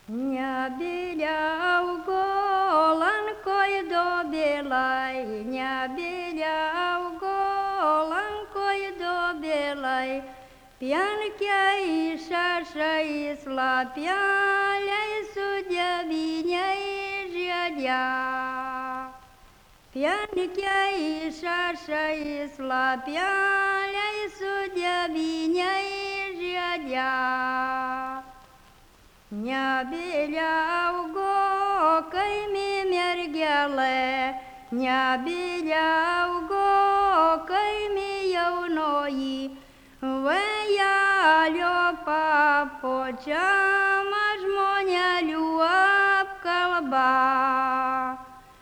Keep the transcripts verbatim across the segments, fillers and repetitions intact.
Не голанкой добилай, не голанкой добилай, пьянки и шаша и слапяля и судья меня и жадя. Пьянки и шаша и слапяля и судья меня и жадя. Не біля кайми мергеле, не біля кайми явної, вея льопа почама жмоня люап колба.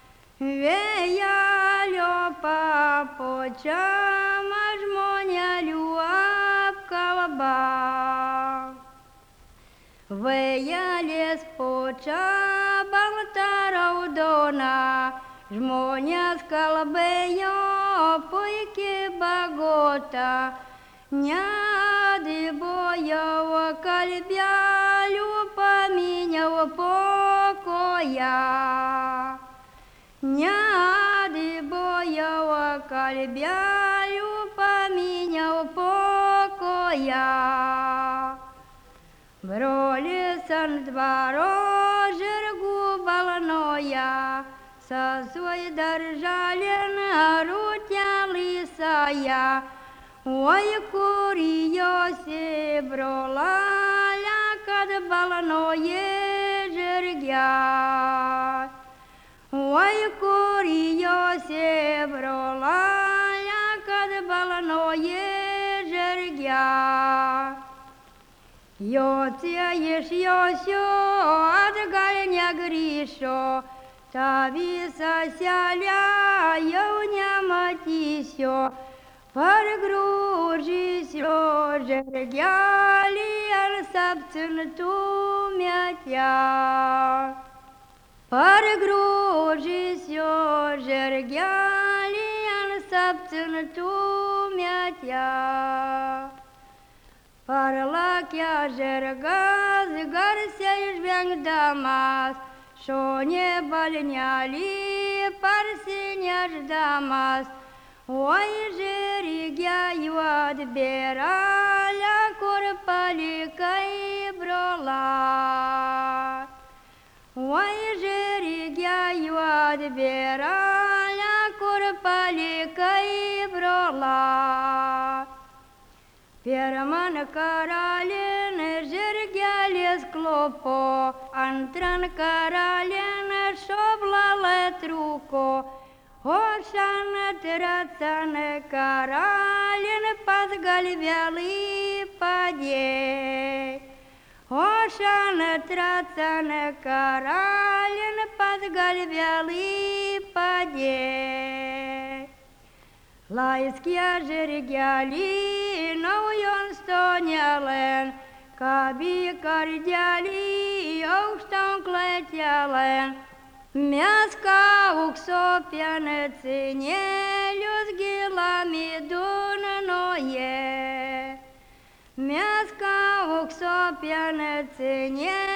Вея льопа почама жмоня люап колба. Veia les pocha baltarau dona, žmonės kalbėjo puikiai bagota, nedibojau kalbelių paminėjau pokoja. Nedibojau kalbelių paminėjau pokoja. Brolis ant dvaro žirgų balnoja, sesuo darželin rūtelį saja. Oi, kur josi brolalė, kad balnoji žirgė. Oi, kur josi brolalė, kad balnoji žirgė. Jocie iš josio atgal negrįšiu, tą visą selę jau nematysiu. Pargrūžysiu žirgelį ant septintų metę. Pargrūžysiu žirgelį ant septintų metę. Parlakia žirgas garsiai žvengdamas, šone balnelį parsinešdamas. Oi, žirge juodbėrelė, kur palikai brolą. Oi, žirge juodbėrelė, kur palikai brolą. Pirman karalin žirgelis klopo, antran karalin šoblalė trūko, o šian trecan karalin pas galvelį padė. O šian trecan karalin pas galvelį padė. Laiskie žirgelį naujon stonelėn, kabi kardelį aukštan kletelėn. Meska aukso piencinėlius gilami dunnoje. Meska aukso piencinėlius